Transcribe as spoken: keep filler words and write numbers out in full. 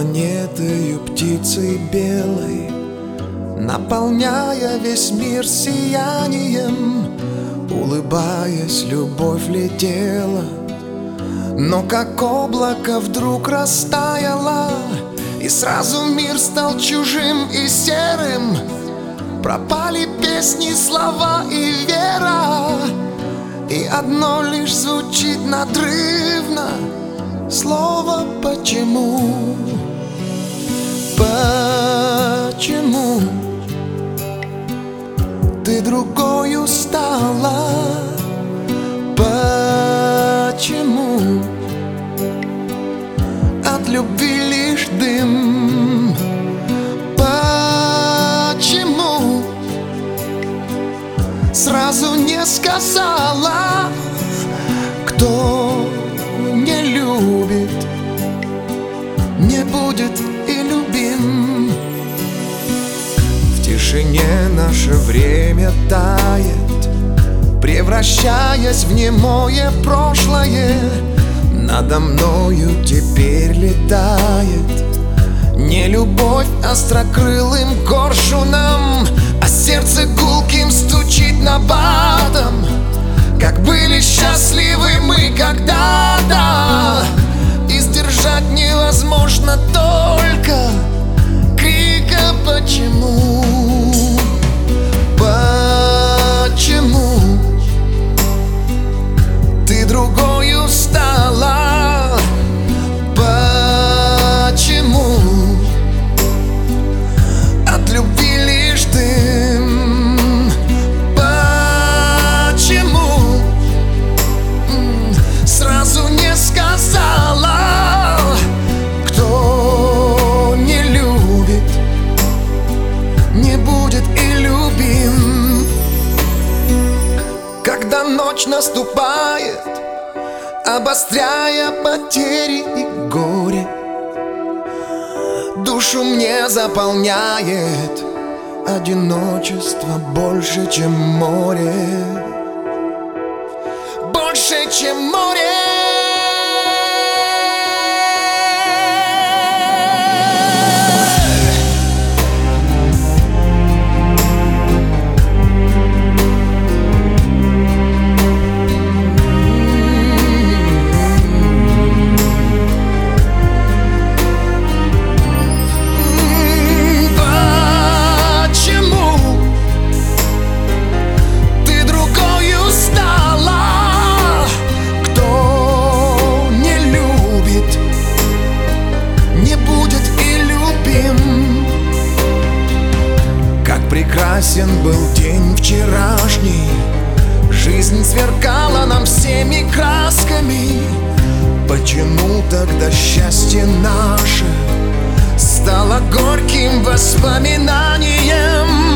планетою птицей белой, наполняя весь мир сиянием. Улыбаясь, любовь летела, но как облако вдруг растаяло, и сразу мир стал чужим и серым. Пропали песни, слова и вера, и одно лишь звучит надрывно: слово «почему». Почему ты другою стала? Почему от любви лишь дым? Почему сразу не сказала? Кто не любит, не будет и любим. В тишине наше время тает, превращаясь в немое прошлое. Надо мною теперь летает не любовь острокрылым коршуном, а сердце гулким стучит набатом. Как были счастливы мы когда-то, и сдержать невозможно только крика «почему?». Почему ты другою стала? Почему от любви лишь дым? Почему сразу не сказала? Кто не любит, не будет и любим. Когда ночь наступает, обостряя потери и горе, душу мне заполняет одиночество больше, чем море. Больше, чем море. Прекрасен был день вчерашний, жизнь сверкала нам всеми красками. Почему тогда счастье наше стало горьким воспоминанием?